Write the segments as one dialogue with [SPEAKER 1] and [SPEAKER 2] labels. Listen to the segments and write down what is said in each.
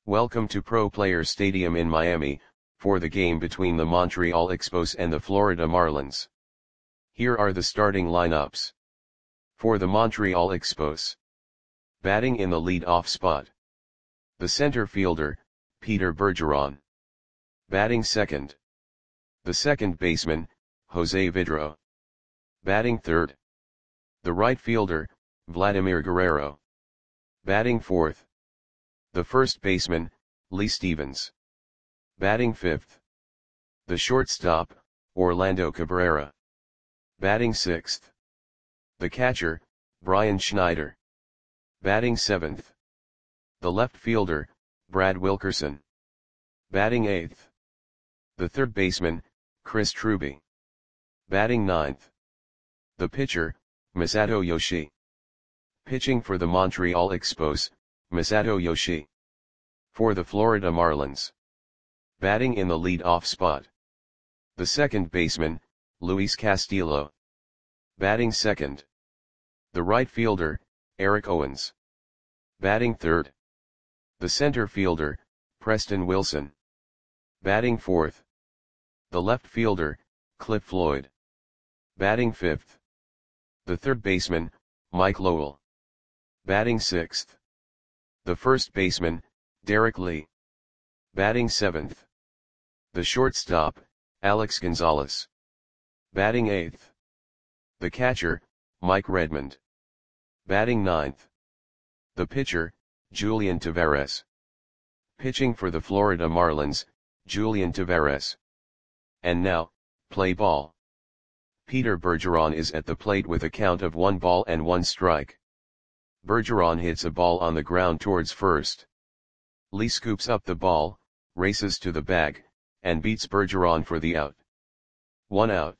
[SPEAKER 1] Welcome to Pro Players Stadium in Miami, for the game between the Montreal Expos and the Florida Marlins. Here are the starting lineups. For the Montreal Expos. Batting in the lead-off spot. The center fielder, Peter Bergeron. Batting second. The second baseman, Jose Vidro. Batting third. The right fielder, Vladimir Guerrero. Batting fourth. The first baseman, Lee Stevens. Batting fifth. The shortstop, Orlando Cabrera. Batting sixth. The catcher, Brian Schneider. Batting seventh. The left fielder, Brad Wilkerson. Batting eighth. The third baseman, Chris Truby. Batting ninth. The pitcher, Masato Yoshii. Pitching for the Montreal Expos, Masato Yoshii. For the Florida Marlins. Batting in the lead-off spot. The second baseman, Luis Castillo. Batting second. The right fielder, Eric Owens. Batting third. The center fielder, Preston Wilson. Batting fourth. The left fielder, Cliff Floyd. Batting fifth. The third baseman, Mike Lowell. Batting sixth. The first baseman, Derek Lee. Batting seventh. The shortstop, Alex Gonzalez. Batting eighth. The catcher, Mike Redmond. Batting ninth. The pitcher, Julian Taveras. Pitching for the Florida Marlins, Julian Taveras. And now, play ball. Peter Bergeron is at the plate with a count of 1 strike. Bergeron hits a ball on the ground towards first. Lee scoops up the ball, races to the bag, and beats Bergeron for the out. 1 out.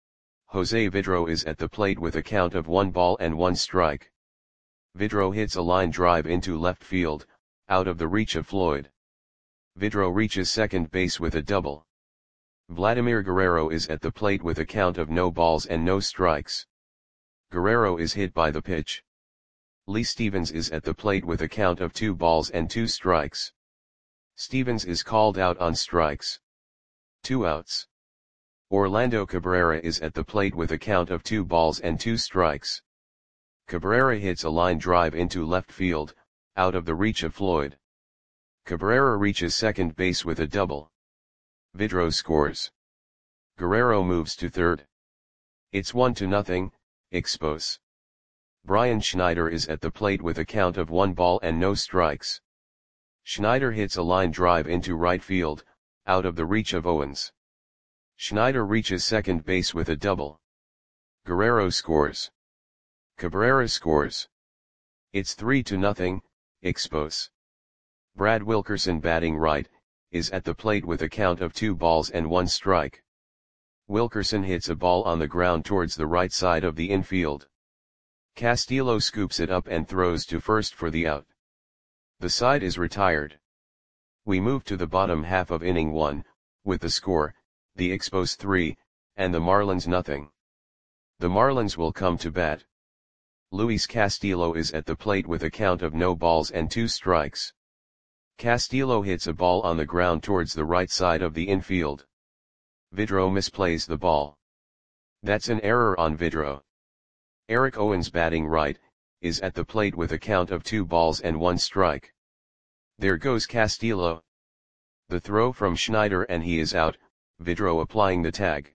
[SPEAKER 1] Jose Vidro is at the plate with a count of 1 strike. Vidro hits a line drive into left field, out of the reach of Floyd. Vidro reaches second base with a double. Vladimir Guerrero is at the plate with a count of no balls and no strikes. Guerrero is hit by the pitch. Lee Stevens is at the plate with a count of 2 balls and 2 strikes. Stevens is called out on strikes. 2 outs. Orlando Cabrera is at the plate with a count of 2 balls and 2 strikes. Cabrera hits a line drive into left field, out of the reach of Floyd. Cabrera reaches second base with a double. Vidro scores. Guerrero moves to third. It's 1-0, Expos. Brian Schneider is at the plate with a count of 1 ball and no strikes. Schneider hits a line drive into right field, out of the reach of Owens. Schneider reaches second base with a double. Guerrero scores. Cabrera scores. It's 3-0, Expos. Brad Wilkerson, batting right, is at the plate with a count of 2 balls and 1 strike. Wilkerson hits a ball on the ground towards the right side of the infield. Castillo scoops it up and throws to first for the out. The side is retired. We move to the bottom half of inning 1, with the score, the Expos 3, and the Marlins 0. The Marlins will come to bat. Luis Castillo is at the plate with a count of no balls and 2 strikes. Castillo hits a ball on the ground towards the right side of the infield. Vidro misplays the ball. That's an error on Vidro. Eric Owens, batting right, is at the plate with a count of 2 balls and 1 strike. There goes Castillo. The throw from Schneider and he is out, Vidro applying the tag.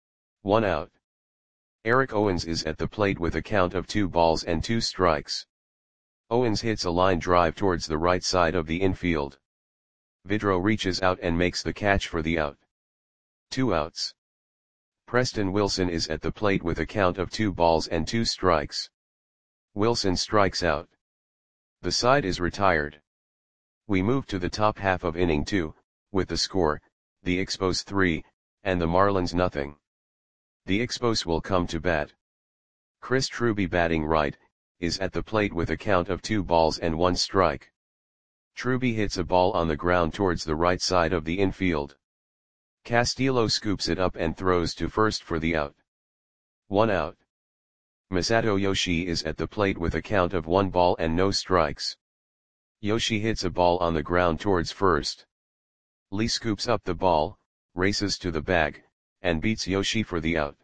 [SPEAKER 1] 1 out. Eric Owens is at the plate with a count of 2 balls and 2 strikes. Owens hits a line drive towards the right side of the infield. Vidro reaches out and makes the catch for the out. 2 outs. Preston Wilson is at the plate with a count of 2 balls and 2 strikes. Wilson strikes out. The side is retired. We move to the top half of inning 2, with the score, the Expos 3, and the Marlins 0. The Expos will come to bat. Chris Truby, batting right, is at the plate with a count of 2 balls and 1 strike. Truby hits a ball on the ground towards the right side of the infield. Castillo scoops it up and throws to first for the out. 1 out. Masato Yoshii is at the plate with a count of 1 ball and no strikes. Yoshi hits a ball on the ground towards first. Lee scoops up the ball, races to the bag, and beats Yoshi for the out.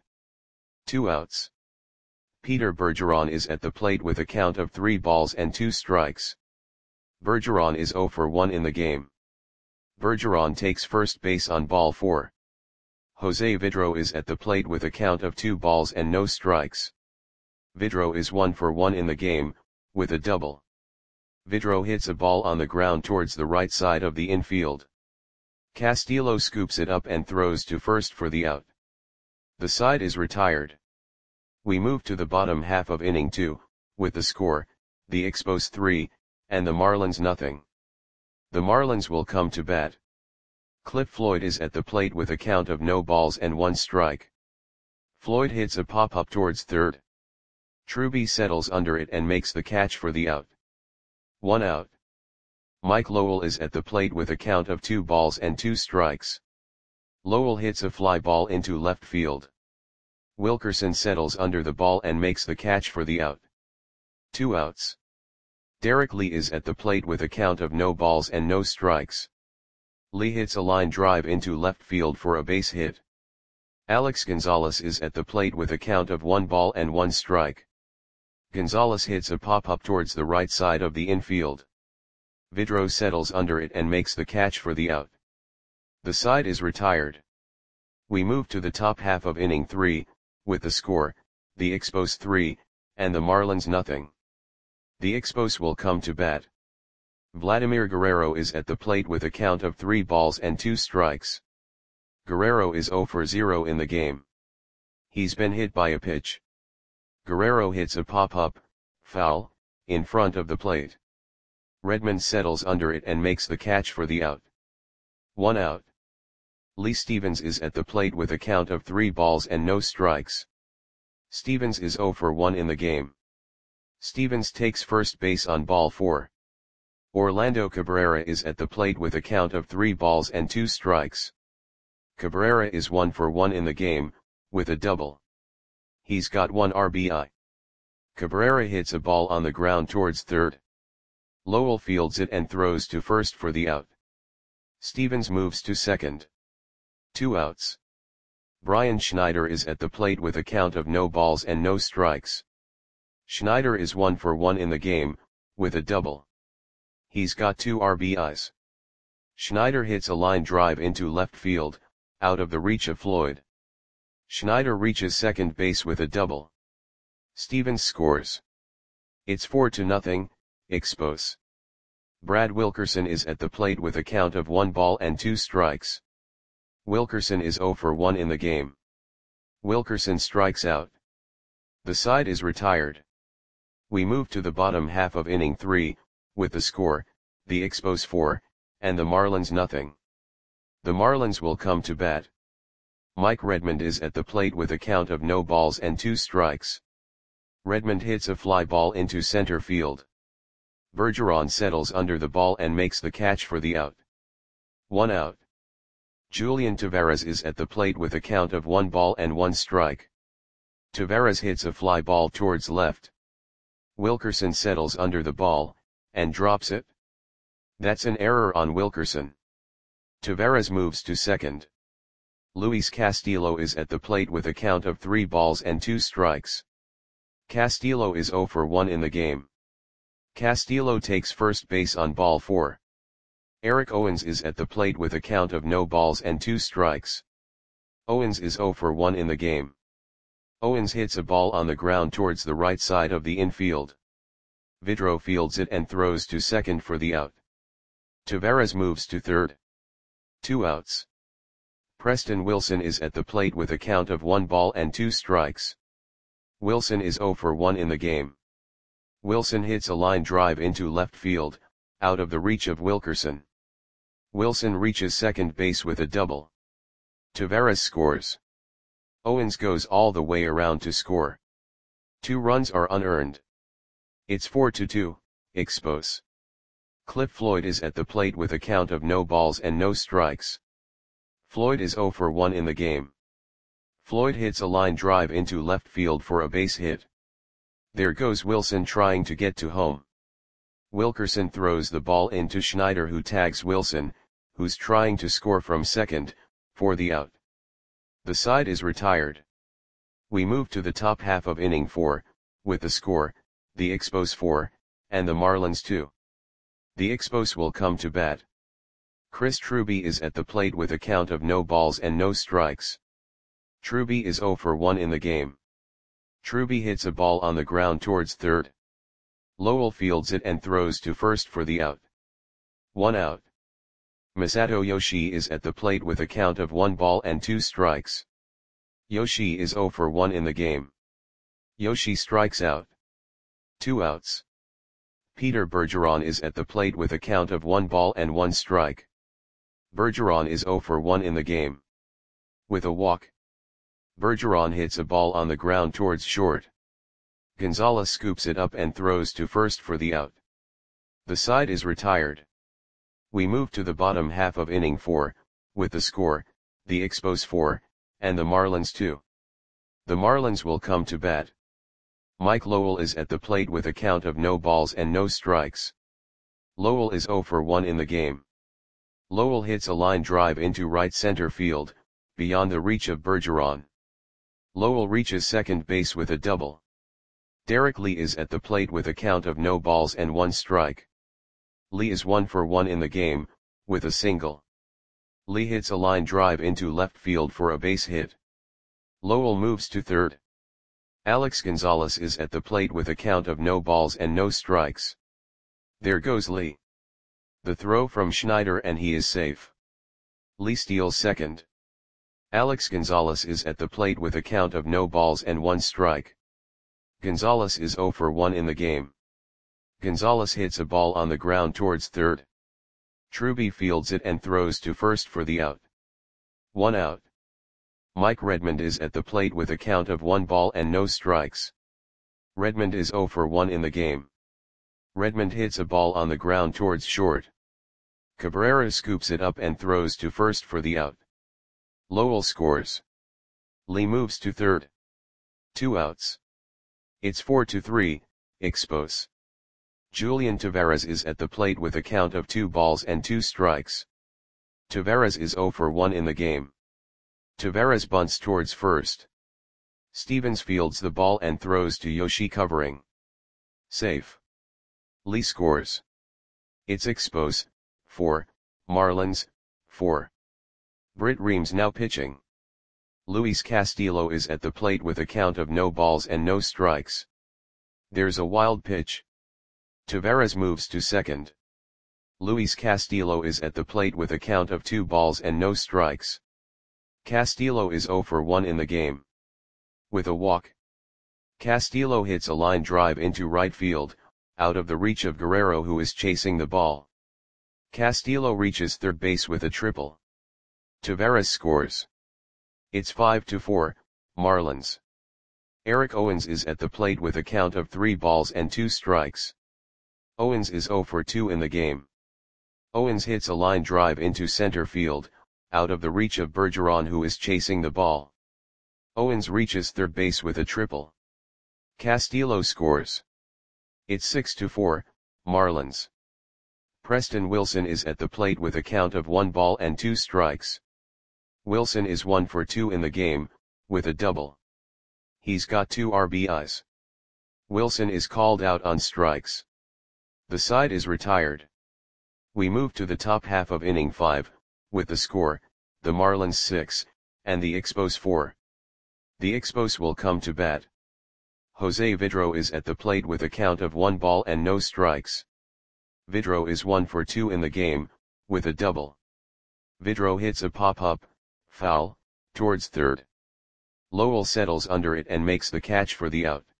[SPEAKER 1] 2 outs. Peter Bergeron is at the plate with a count of 3 balls and 2 strikes. Bergeron is 0 for 1 in the game. Bergeron takes first base on ball 4. Jose Vidro is at the plate with a count of 2 balls and no strikes. Vidro is 1 for 1 in the game, with a double. Vidro hits a ball on the ground towards the right side of the infield. Castillo scoops it up and throws to first for the out. The side is retired. We move to the bottom half of inning 2, with the score, the Expos 3, and the Marlins nothing. The Marlins will come to bat. Cliff Floyd is at the plate with a count of no balls and 1 strike. Floyd hits a pop-up towards third. Truby settles under it and makes the catch for the out. 1 out. Mike Lowell is at the plate with a count of 2 balls and 2 strikes. Lowell hits a fly ball into left field. Wilkerson settles under the ball and makes the catch for the out. 2 outs. Derek Lee is at the plate with a count of no balls and no strikes. Lee hits a line drive into left field for a base hit. Alex Gonzalez is at the plate with a count of 1 ball and 1 strike. Gonzalez hits a pop-up towards the right side of the infield. Vidro settles under it and makes the catch for the out. The side is retired. We move to the top half of inning 3, with the score, the Expos 3, and the Marlins nothing. The Expos will come to bat. Vladimir Guerrero is at the plate with a count of 3 balls and 2 strikes. Guerrero is 0 for 0 in the game. He's been hit by a pitch. Guerrero hits a pop-up, foul, in front of the plate. Redmond settles under it and makes the catch for the out. 1 out. Lee Stevens is at the plate with a count of 3 balls and no strikes. Stevens is 0 for 1 in the game. Stevens takes first base on ball 4. Orlando Cabrera is at the plate with a count of 3 balls and 2 strikes. Cabrera is 1 for 1 in the game, with a double. He's got 1 RBI. Cabrera hits a ball on the ground towards third. Lowell fields it and throws to first for the out. Stevens moves to second. 2 outs. Brian Schneider is at the plate with a count of no balls and no strikes. Schneider is 1 for 1 in the game, with a double. He's got 2 RBIs. Schneider hits a line drive into left field, out of the reach of Floyd. Schneider reaches second base with a double. Stevens scores. It's 4-0, Expos. Brad Wilkerson is at the plate with a count of 1 ball and 2 strikes. Wilkerson is 0 for 1 in the game. Wilkerson strikes out. The side is retired. We move to the bottom half of inning 3, with the score, the Expos 4, and the Marlins nothing. The Marlins will come to bat. Mike Redmond is at the plate with a count of no balls and 2 strikes. Redmond hits a fly ball into center field. Bergeron settles under the ball and makes the catch for the out. 1 out. Julian Taveras is at the plate with a count of 1 ball and 1 strike. Taveras hits a fly ball towards left. Wilkerson settles under the ball, and drops it. That's an error on Wilkerson. Taveras moves to second. Luis Castillo is at the plate with a count of 3 balls and 2 strikes. Castillo is 0 for 1 in the game. Castillo takes first base on ball 4. Eric Owens is at the plate with a count of no balls and 2 strikes. Owens is 0 for 1 in the game. Owens hits a ball on the ground towards the right side of the infield. Vidro fields it and throws to second for the out. Taveras moves to third. 2 outs. Preston Wilson is at the plate with a count of 1 ball and 2 strikes. Wilson is 0 for 1 in the game. Wilson hits a line drive into left field, out of the reach of Wilkerson. Wilson reaches second base with a double. Taveras scores. Owens goes all the way around to score. 2 runs are unearned. It's 4-2, Expos. Cliff Floyd is at the plate with a count of no balls and no strikes. Floyd is 0 for 1 in the game. Floyd hits a line drive into left field for a base hit. There goes Wilson trying to get to home. Wilkerson throws the ball into Schneider, who tags Wilson, who's trying to score from second, for the out. The side is retired. We move to the top half of inning 4, with the score, the Expos 4, and the Marlins 2. The Expos will come to bat. Chris Truby is at the plate with a count of no balls and no strikes. Truby is 0 for 1 in the game. Truby hits a ball on the ground towards third. Lowell fields it and throws to first for the out. 1 out. Masato Yoshi is at the plate with a count of 1 ball and 2 strikes. Yoshi is 0 for 1 in the game. Yoshi strikes out. 2 outs. Peter Bergeron is at the plate with a count of 1 ball and 1 strike. Bergeron is 0 for 1 in the game. With a walk, Bergeron hits a ball on the ground towards short. Gonzalez scoops it up and throws to first for the out. The side is retired. We move to the bottom half of inning 4, with the score, the Expos 4, and the Marlins 2. The Marlins will come to bat. Mike Lowell is at the plate with a count of no balls and no strikes. Lowell is 0 for 1 in the game. Lowell hits a line drive into right center field, beyond the reach of Bergeron. Lowell reaches second base with a double. Derek Lee is at the plate with a count of no balls and 1 strike. Lee is 1 for 1 in the game, with a single. Lee hits a line drive into left field for a base hit. Lowell moves to third. Alex Gonzalez is at the plate with a count of no balls and no strikes. There goes Lee. The throw from Schneider and he is safe. Lee steals second. Alex Gonzalez is at the plate with a count of no balls and 1 strike. Gonzalez is 0 for 1 in the game. Gonzalez hits a ball on the ground towards third. Truby fields it and throws to first for the out. 1 out. Mike Redmond is at the plate with a count of 1 ball and no strikes. Redmond is 0 for 1 in the game. Redmond hits a ball on the ground towards short. Cabrera scoops it up and throws to first for the out. Lowell scores. Lee moves to third. 2 outs. It's 4-3, Expos. Julian Taveras is at the plate with a count of 2 balls and 2 strikes. Taveras is 0 for 1 in the game. Taveras bunts towards first. Stevens fields the ball and throws to Yoshi, covering. Safe. Lee scores. It's Expos, 4, Marlins, 4. Britt Reams now pitching. Luis Castillo is at the plate with a count of no balls and no strikes. There's a wild pitch. Taveras moves to second. Luis Castillo is at the plate with a count of 2 balls and no strikes. Castillo is 0 for 1 in the game. With a walk, Castillo hits a line drive into right field, out of the reach of Guerrero, who is chasing the ball. Castillo reaches third base with a triple. Taveras scores. It's 5-4, Marlins. Eric Owens is at the plate with a count of 3 balls and 2 strikes. Owens is 0 for 2 in the game. Owens hits a line drive into center field, out of the reach of Bergeron, who is chasing the ball. Owens reaches third base with a triple. Castillo scores. It's 6-4, Marlins. Preston Wilson is at the plate with a count of 1 ball and 2 strikes. Wilson is 1 for 2 in the game, with a double. He's got 2 RBIs. Wilson is called out on strikes. The side is retired. We move to the top half of inning 5, with the score, the Marlins 6, and the Expos 4. The Expos will come to bat. Jose Vidro is at the plate with a count of 1 ball and no strikes. Vidro is 1 for 2 in the game, with a double. Vidro hits a pop-up, foul, towards third. Lowell settles under it and makes the catch for the out.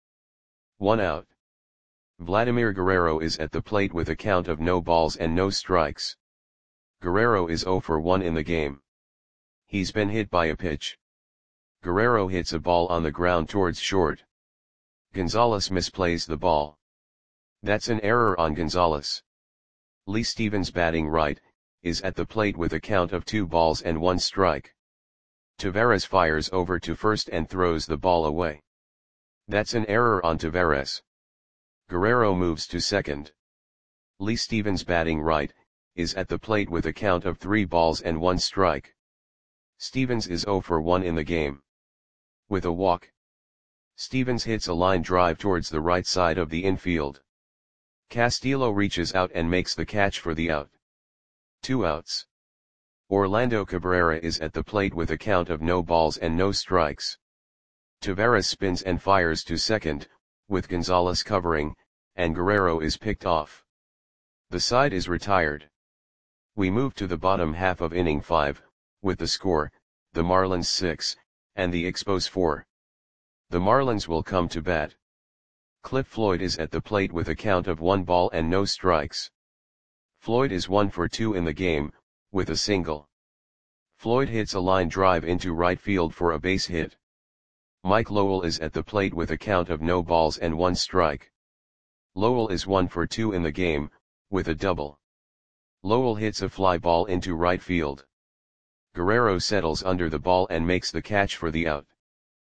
[SPEAKER 1] 1 out. Vladimir Guerrero is at the plate with a count of no balls and no strikes. Guerrero is 0 for 1 in the game. He's been hit by a pitch. Guerrero hits a ball on the ground towards short. Gonzalez misplays the ball. That's an error on Gonzalez. Lee Stevens, batting right, is at the plate with a count of 2 balls and 1 strike. Taveras fires over to first and throws the ball away. That's an error on Taveras. Guerrero moves to second. Lee Stevens batting right, is at the plate with a count of 3 balls and 1 strike. Stevens is 0 for 1 in the game. With a walk, Stevens hits a line drive towards the right side of the infield. Castillo reaches out and makes the catch for the out. 2 outs. Orlando Cabrera is at the plate with a count of no balls and no strikes. Taveras spins and fires to second, with Gonzalez covering, and Guerrero is picked off. The side is retired. We move to the bottom half of inning 5, with the score, the Marlins 6, and the Expos 4. The Marlins will come to bat. Cliff Floyd is at the plate with a count of 1 ball and no strikes. Floyd is 1 for 2 in the game, with a single. Floyd hits a line drive into right field for a base hit. Mike Lowell is at the plate with a count of no balls and 1 strike. Lowell is 1 for 2 in the game, with a double. Lowell hits a fly ball into right field. Guerrero settles under the ball and makes the catch for the out.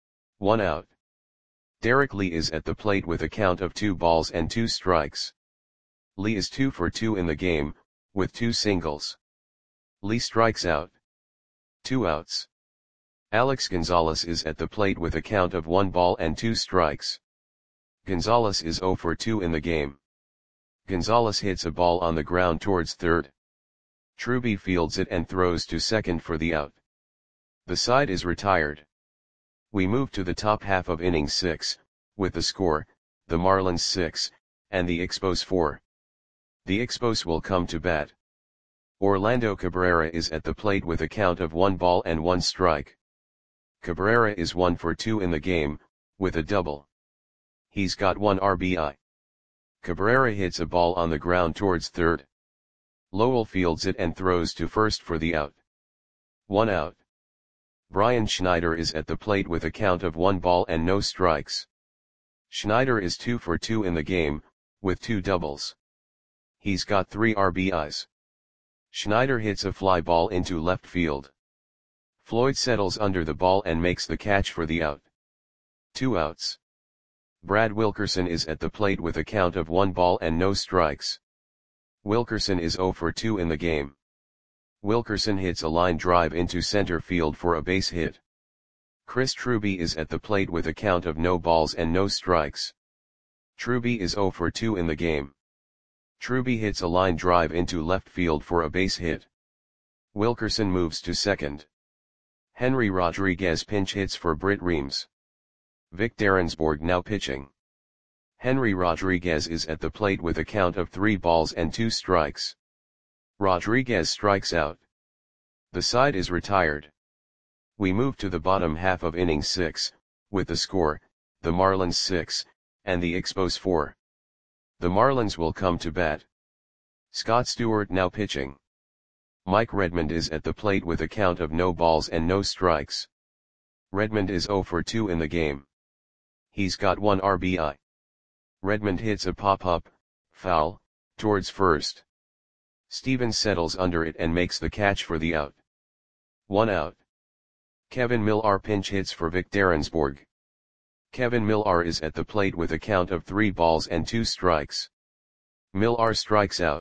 [SPEAKER 1] 1 out. Derek Lee is at the plate with a count of 2 balls and 2 strikes. Lee is 2 for 2 in the game, with 2 singles. Lee strikes out. 2 outs. Alex Gonzalez is at the plate with a count of 1 ball and 2 strikes. Gonzalez is 0 for 2 in the game. Gonzalez hits a ball on the ground towards third. Truby fields it and throws to second for the out. The side is retired. We move to the top half of inning 6, with the score, the Marlins 6, and the Expos 4. The Expos will come to bat. Orlando Cabrera is at the plate with a count of 1 ball and 1 strike. Cabrera is 1 for 2 in the game, with a double. He's got 1 RBI. Cabrera hits a ball on the ground towards third. Lowell fields it and throws to first for the out. 1 out. Brian Schneider is at the plate with a count of 1 ball and no strikes. Schneider is 2 for 2 in the game, with 2 doubles. He's got 3 RBIs. Schneider hits a fly ball into left field. Floyd settles under the ball and makes the catch for the out. 2 outs. Brad Wilkerson is at the plate with a count of 1 ball and no strikes. Wilkerson is 0 for 2 in the game. Wilkerson hits a line drive into center field for a base hit. Chris Truby is at the plate with a count of no balls and no strikes. Truby is 0 for 2 in the game. Truby hits a line drive into left field for a base hit. Wilkerson moves to second. Henry Rodriguez pinch hits for Britt Reams. Vic Derensborg now pitching. Henry Rodriguez is at the plate with a count of 3 balls and 2 strikes. Rodriguez strikes out. The side is retired. We move to the bottom half of inning 6, with the score, the Marlins 6, and the Expos 4. The Marlins will come to bat. Scott Stewart now pitching. Mike Redmond is at the plate with a count of no balls and no strikes. Redmond is 0 for 2 in the game. He's got 1 RBI. Redmond hits a pop-up, foul, towards first. Stevens settles under it and makes the catch for the out. 1 out. Kevin Millar pinch hits for Vic Derensborg. Kevin Millar is at the plate with a count of 3 balls and 2 strikes. Millar strikes out.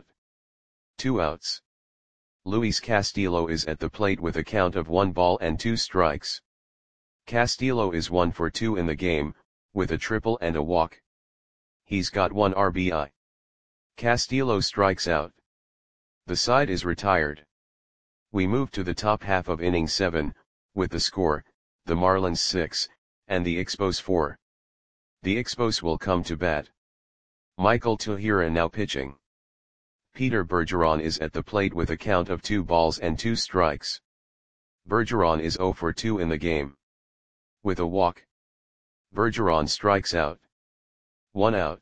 [SPEAKER 1] 2 outs. Luis Castillo is at the plate with a count of 1 ball and 2 strikes. Castillo is 1 for 2 in the game, with a triple and a walk. He's got 1 RBI. Castillo strikes out. The side is retired. We move to the top half of inning 7, with the score, the Marlins 6, and the Expos 4. The Expos will come to bat. Michael Tahira now pitching. Peter Bergeron is at the plate with a count of 2 balls and 2 strikes. Bergeron is 0 for 2 in the game. With a walk, Bergeron strikes out. 1 out.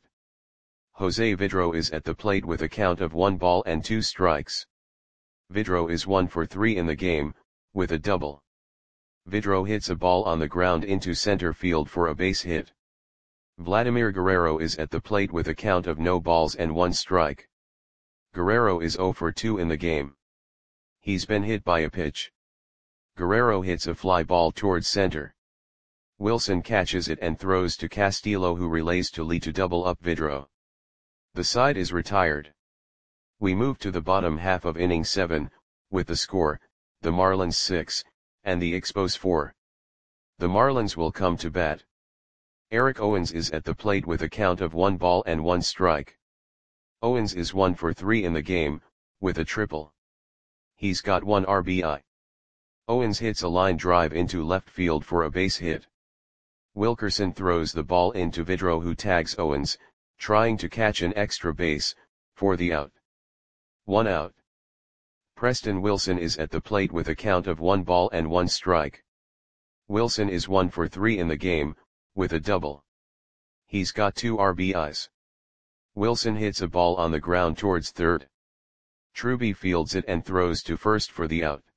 [SPEAKER 1] Jose Vidro is at the plate with a count of 1 ball and 2 strikes. Vidro is 1 for 3 in the game, with a double. Vidro hits a ball on the ground into center field for a base hit. Vladimir Guerrero is at the plate with a count of no balls and 1 strike. Guerrero is 0 for 2 in the game. He's been hit by a pitch. Guerrero hits a fly ball towards center. Wilson catches it and throws to Castillo, who relays to Lee to double up Vidro. The side is retired. We move to the bottom half of inning 7, with the score, the Marlins 6, and the Expos 4. The Marlins will come to bat. Eric Owens is at the plate with a count of 1 ball and 1 strike. Owens is 1 for 3 in the game, with a triple. He's got 1 RBI. Owens hits a line drive into left field for a base hit. Wilkerson throws the ball into Vidro, who tags Owens, trying to catch an extra base, for the out. 1 out. Preston Wilson is at the plate with a count of 1 ball and 1 strike. Wilson is 1 for 3 in the game, with a double. He's got 2 RBIs. Wilson hits a ball on the ground towards third. Truby fields it and throws to first for the out.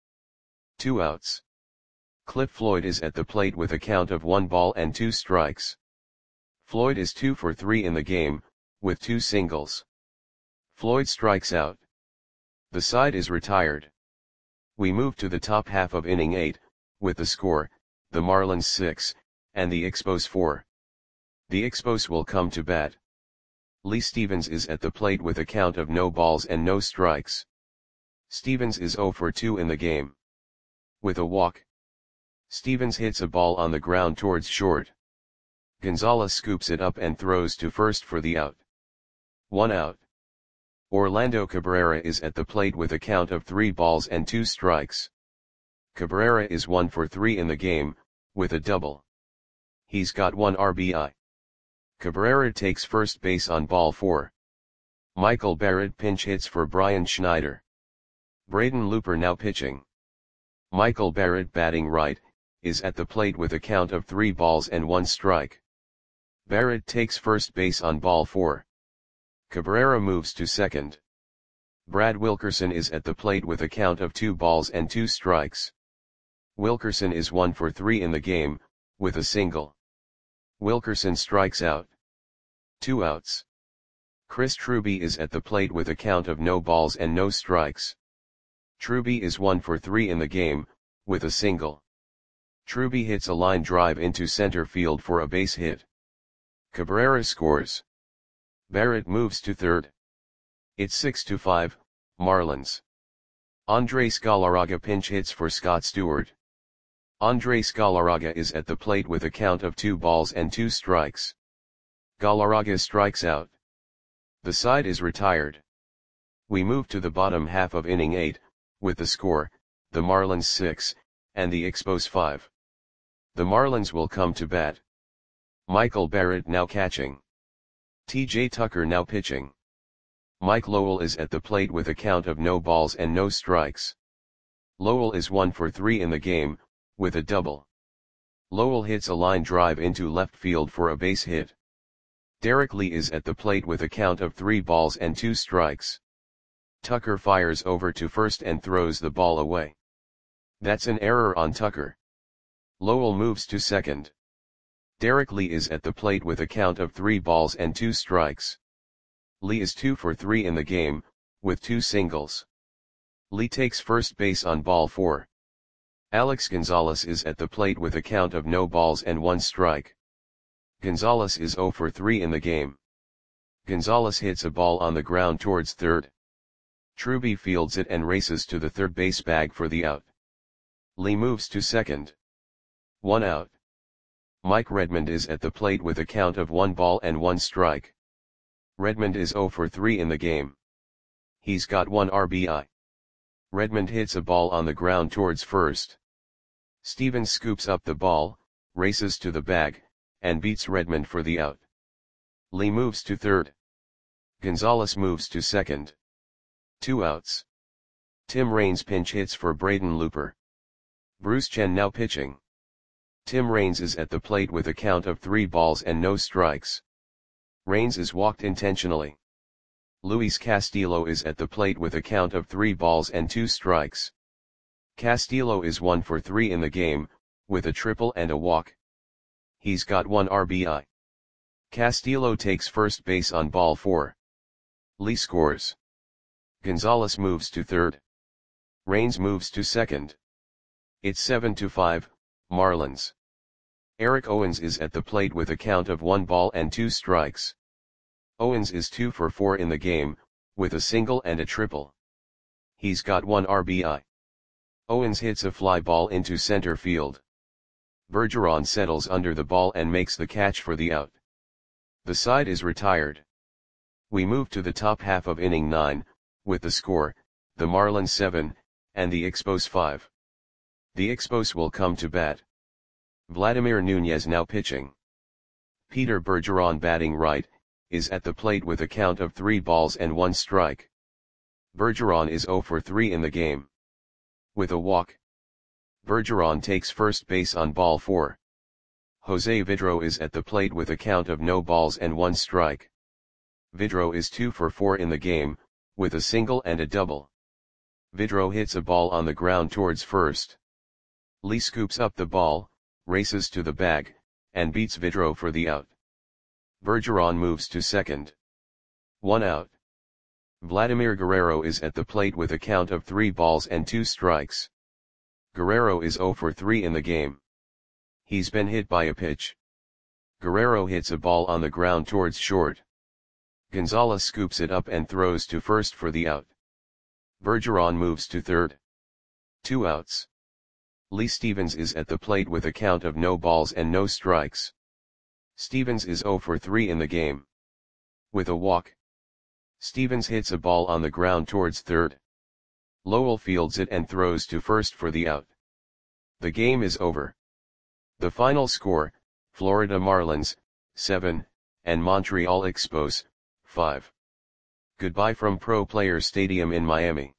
[SPEAKER 1] 2 outs. Cliff Floyd is at the plate with a count of 1 ball and 2 strikes. Floyd is 2 for 3 in the game, with 2 singles. Floyd strikes out. The side is retired. We move to the top half of inning 8, with the score, the Marlins 6, and the Expos 4. The Expos will come to bat. Lee Stevens is at the plate with a count of no balls and no strikes. Stevens is 0 for 2 in the game. With a walk. Stevens hits a ball on the ground towards short. Gonzalez scoops it up and throws to first for the out. 1 out. Orlando Cabrera is at the plate with a count of 3 balls and 2 strikes. Cabrera is 1 for 3 in the game, with a double. He's got 1 RBI. Cabrera takes first base on ball 4. Michael Barrett pinch hits for Brian Schneider. Braden Looper now pitching. Michael Barrett, batting right, is at the plate with a count of 3 balls and 1 strike. Barrett takes first base on ball 4. Cabrera moves to second. Brad Wilkerson is at the plate with a count of 2 balls and 2 strikes. Wilkerson is 1 for 3 in the game, with a single. Wilkerson strikes out. 2 outs. Chris Truby is at the plate with a count of no balls and no strikes. Truby is 1 for 3 in the game, with a single. Truby hits a line drive into center field for a base hit. Cabrera scores. Barrett moves to third. It's 6-5, Marlins. Andres Galarraga pinch hits for Scott Stewart. Andres Galarraga is at the plate with a count of 2 balls and 2 strikes. Galarraga strikes out. The side is retired. We move to the bottom half of inning 8, with the score, the Marlins 6, and the Expos 5. The Marlins will come to bat. Michael Barrett now catching. T.J. Tucker now pitching. Mike Lowell is at the plate with a count of no balls and no strikes. Lowell is 1 for 3 in the game, with a double. Lowell hits a line drive into left field for a base hit. Derek Lee is at the plate with a count of 3 balls and 2 strikes. Tucker fires over to first and throws the ball away. That's an error on Tucker. Lowell moves to second. Derek Lee is at the plate with a count of 3 balls and 2 strikes. Lee is 2 for 3 in the game, with 2 singles. Lee takes first base on ball 4. Alex Gonzalez is at the plate with a count of no balls and 1 strike. Gonzalez is 0 for 3 in the game. Gonzalez hits a ball on the ground towards third. Truby fields it and races to the third base bag for the out. Lee moves to second. 1 out. Mike Redmond is at the plate with a count of 1 ball and 1 strike. Redmond is 0 for 3 in the game. He's got 1 RBI. Redmond hits a ball on the ground towards first. Stevens scoops up the ball, races to the bag, and beats Redmond for the out. Lee moves to third. Gonzalez moves to second. 2 outs. Tim Raines pinch hits for Braden Looper. Bruce Chen now pitching. Tim Raines is at the plate with a count of 3 balls and no strikes. Raines is walked intentionally. Luis Castillo is at the plate with a count of 3 balls and 2 strikes. Castillo is 1 for 3 in the game, with a triple and a walk. He's got 1 RBI. Castillo takes first base on ball 4. Lee scores. Gonzalez moves to third. Raines moves to second. It's 7-5, Marlins. Eric Owens is at the plate with a count of 1 ball and 2 strikes. Owens is 2 for 4 in the game, with a single and a triple. He's got 1 RBI. Owens hits a fly ball into center field. Bergeron settles under the ball and makes the catch for the out. The side is retired. We move to the top half of inning 9, with the score, the Marlins 7, and the Expos 5. The Expos will come to bat. Vladimir Nunez now pitching. Peter Bergeron batting right, is at the plate with a count of 3 balls and 1 strike. Bergeron is 0 for 3 in the game. With a walk. Bergeron takes first base on ball 4. Jose Vidro is at the plate with a count of no balls and 1 strike. Vidro is 2 for 4 in the game, with a single and a double. Vidro hits a ball on the ground towards first. Lee scoops up the ball, races to the bag, and beats Vidro for the out. Bergeron moves to second. 1 out. Vladimir Guerrero is at the plate with a count of 3 balls and 2 strikes. Guerrero is 0 for 3 in the game. He's been hit by a pitch. Guerrero hits a ball on the ground towards short. Gonzalez scoops it up and throws to first for the out. Bergeron moves to third. 2 outs. Lee Stevens is at the plate with a count of no balls and no strikes. Stevens is 0 for 3 in the game. With a walk. Stevens hits a ball on the ground towards third. Lowell fields it and throws to first for the out. The game is over. The final score, Florida Marlins, 7, and Montreal Expos, 5. Goodbye from Pro Players Stadium in Miami.